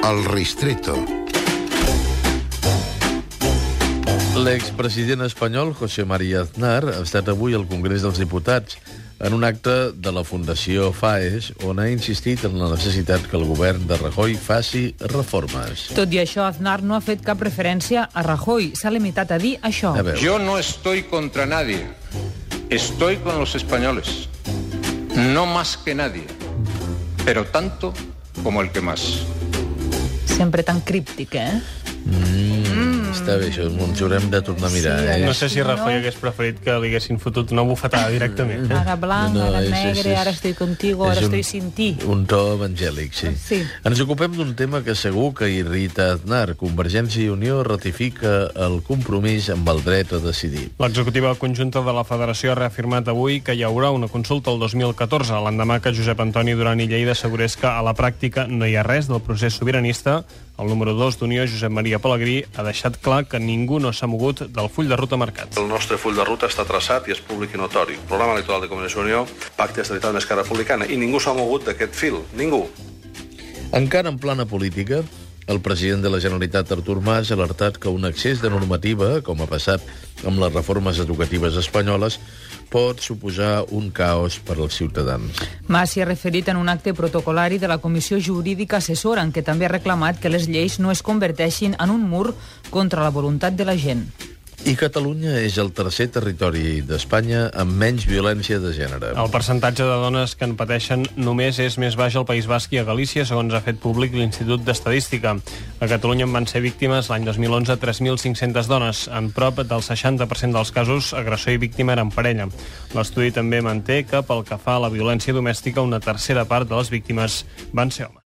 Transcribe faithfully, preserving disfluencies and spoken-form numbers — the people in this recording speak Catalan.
El Ristretto. L'expresident espanyol, José María Aznar, ha estat avui al Congrés dels Diputats en un acte de la Fundació FAES, on ha insistit en la necessitat que el govern de Rajoy faci reformes. Tot i això, Aznar no ha fet cap referència a Rajoy. S'ha limitat a dir això. A veure. Yo no estoy contra nadie. Estoy con los españoles. No más que nadie, pero tanto como el que más. Sempre tan críptic, eh? Mm, mm. Està bé, això ens ho haurem de tornar a mirar. Sí, eh? No sé si Rajoy hagués preferit que li haguessin fotut una bufetada directament. Eh? Ara blanc, No, ara és- negre, és- és- ara estoy contigo, ara és un- estoy sin ti. Un to evangèlic, sí. Sí. Ens ocupem d'un tema que segur que irrita Aznar. Convergència i Unió ratifica el compromís amb el dret a decidir. L'executiva conjunta de la Federació ha reafirmat avui que hi haurà una consulta el dos mil catorze, l'endemà que Josep Antoni Duran i Lleida assegurés que a la pràctica no hi ha res del procés sobiranista. El número dos d'Unió, Josep Maria Pelegrí, ha deixat clar que ningú no s'ha mogut del full de ruta marcat. El nostre full de ruta està traçat i és públic i notori. Programa electoral de Convergència i Unió, pacte d'estabilitat amb Esquerra Republicana, i ningú s'ha mogut d'aquest fil. Ningú. Encara en plana política, el president de la Generalitat, Artur Mas, ha alertat que un excés de normativa, com ha passat amb les reformes educatives espanyoles, pot suposar un caos per als ciutadans. Mas s'hi ha referit en un acte protocolari de la Comissió Jurídica Assessora, en què també ha reclamat que les lleis no es converteixin en un mur contra la voluntat de la gent. I Catalunya és el tercer territori d'Espanya amb menys violència de gènere. El percentatge de dones que en pateixen només és més baix al País Basc i a Galícia, segons ha fet públic l'Institut d'Estadística. A Catalunya en van ser víctimes l'any dos mil onze tres mil cinc-centes dones. En prop del seixanta per cent dels casos, agressor i víctima eren parella. L'estudi també manté que, pel que fa a la violència domèstica, una tercera part de les víctimes van ser homes.